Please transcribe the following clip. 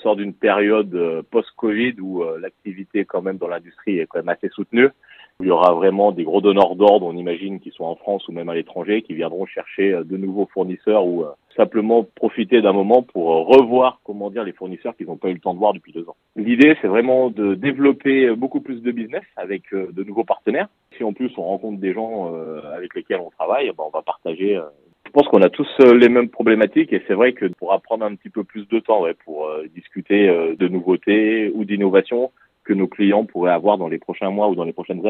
sort d'une période post-Covid où l'activité quand même dans l'industrie est quand même assez soutenue. Il y aura vraiment des gros donneurs d'ordre, on imagine, qui sont en France ou même à l'étranger, qui viendront chercher de nouveaux fournisseurs ou simplement profiter d'un moment pour revoir, les fournisseurs qu'ils n'ont pas eu le temps de voir depuis 2 ans. L'idée, c'est vraiment de développer beaucoup plus de business avec de nouveaux partenaires. Si en plus on rencontre des gens avec lesquels on travaille, on va partager. Je pense qu'on a tous les mêmes problématiques et c'est vrai que pour apprendre un petit peu plus de temps pour discuter de nouveautés ou d'innovations que nos clients pourraient avoir dans les prochains mois ou dans les prochaines années.